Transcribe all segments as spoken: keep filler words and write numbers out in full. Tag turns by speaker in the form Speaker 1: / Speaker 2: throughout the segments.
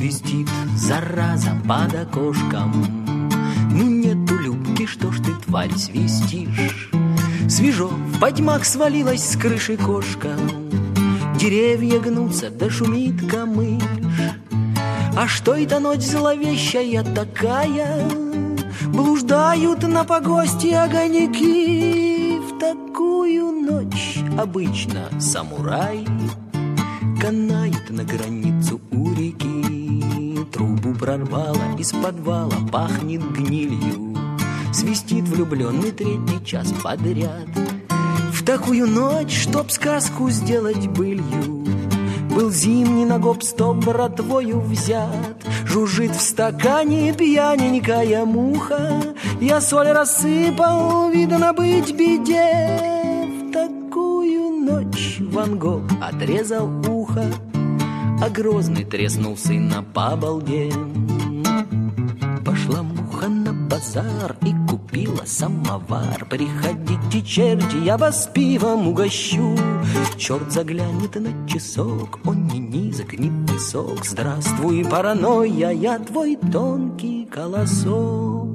Speaker 1: свистит, зараза, под окошком. Ну нету Любки, что ж ты, тварь, свистишь? Свежо, в потьмах свалилась с крыши кошка. Деревья гнутся, да шумит камыш. А что это ночь зловещая такая? Блуждают на погосте огоньки. В такую ночь обычно самурай канает на границу у реки. Трубу прорвало, из подвала пахнет гнилью. Свистит влюбленный третий час подряд. В такую ночь, чтоб сказку сделать былью, был зимний на гоп-стоп братвою взят. Жужжит в стакане пьяненькая муха. Я соль рассыпал, видно быть беде. В такую ночь Ван Гог отрезал ухо, а Грозный треснул сына по балде. Пошла муха на базар и купила самовар. Приходите, черти, я вас пивом угощу. Черт заглянет на часок, он не низок, не высок. Здравствуй, паранойя, я твой тонкий колосок.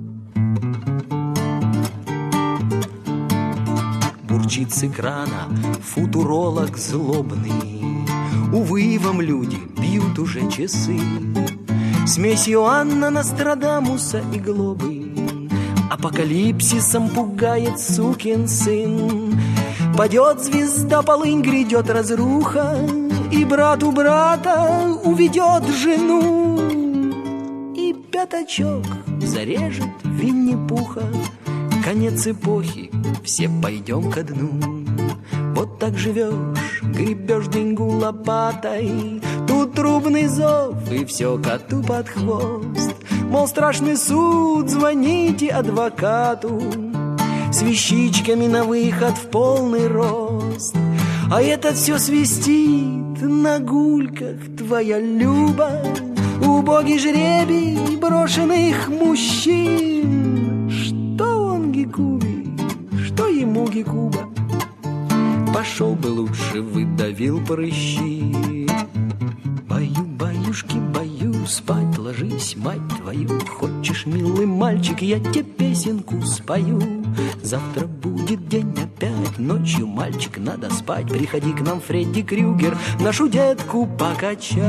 Speaker 1: Бурчит с экрана футуролог злобный. Увы, вам, люди, бьют уже часы. Смесь Иоанна, Нострадамуса и Глобы. Апокалипсисом пугает сукин сын. Падет звезда, полынь, грядет разруха, и брат у брата уведет жену. И пятачок зарежет Винни-Пуха. Конец эпохи, все пойдем ко дну. Вот так живешь, гребешь деньгу лопатой. Тут трубный зов, и все коту под хвост. Мол, страшный суд, звоните адвокату. С вещичками на выход в полный рост. А этот все свистит на гульках, твоя Люба. Убогий жребий брошенных мужчин. Что он Гекубе, что ему Гекуба? Пошел бы лучше, выдавил прыщи. Бою, баюшки, бою, спать ложись, мать твою. Хочешь, милый мальчик, я тебе песенку спою. Завтра будет день опять, ночью, мальчик, надо спать. Приходи к нам, Фредди Крюгер, нашу детку покачать.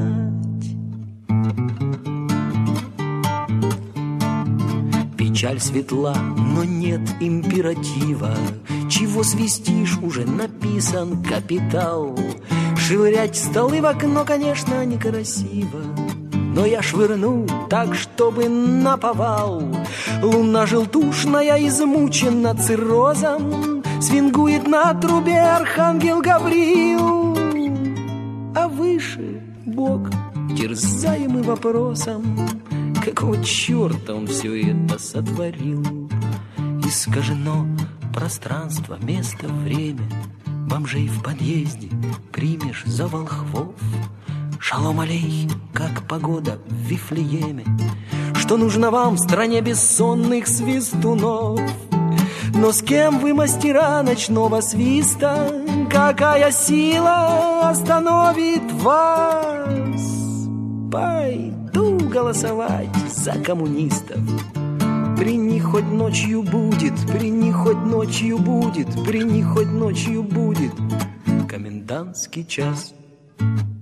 Speaker 1: Печаль светла, но нет императива. Чего свистишь, уже написан капитал. Швырять столы в окно, конечно, некрасиво, но я швырну так, чтобы наповал. Луна желтушная, измучена циррозом, свингует на трубе архангел Гавриил. А выше Бог, терзаемый вопросом, какого черта он все это сотворил. Искажено пространство, место, время. Бомжей в подъезде примешь за волхвов. Шалом алейхим, как погода в Вифлееме. Что нужно вам в стране бессонных свистунов? Но с кем вы, мастера ночного свиста? Какая сила остановит вас? Пойду голосовать за коммунистов. При них хоть ночью будет, при них хоть ночью будет, при них хоть ночью будет комендантский час.